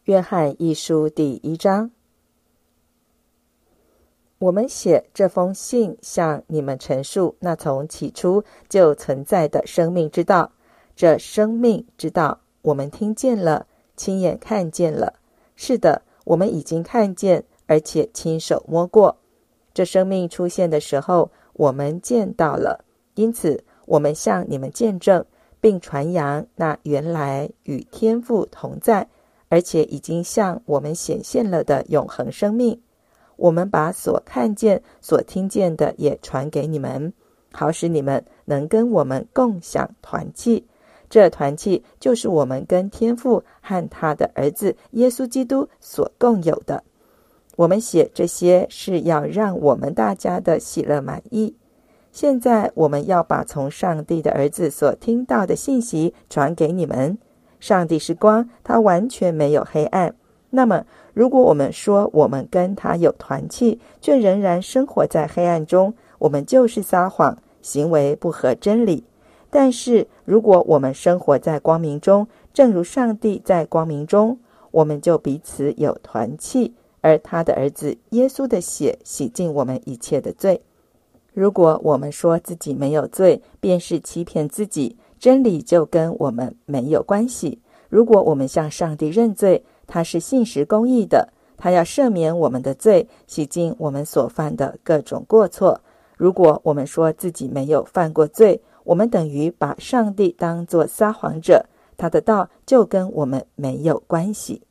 约翰一书第1章。我们写这封信向你们陈述那从起初就存在的生命之道。这生命之道我们听见了，亲眼看见了。是的，我们已经看见，而且亲手摸过。这生命出现的时候，我们见到了，因此我们向你们见证，并传扬那原来与天父同在，而且已经向我们显现了的永恒生命。我们把所看见所听见的也传给你们，好使你们能跟我们共享团契。这团契就是我们跟天父和他的儿子耶稣基督所共有的。我们写这些是要让我们大家的喜乐满意。现在我们要把从上帝的儿子所听到的信息传给你们。上帝是光，他完全没有黑暗。那么如果我们说我们跟他有团契，却仍然生活在黑暗中，我们就是撒谎，行为不合真理。但是如果我们生活在光明中，正如上帝在光明中，我们就彼此有团契，而他的儿子耶稣的血洗净我们一切的罪。如果我们说自己没有罪，便是欺骗自己，真理就跟我们没有关系。如果我们向上帝认罪，他是信实公义的，他要赦免我们的罪，洗净我们所犯的各种过错。如果我们说自己没有犯过罪，我们等于把上帝当作撒谎者，他的道就跟我们没有关系。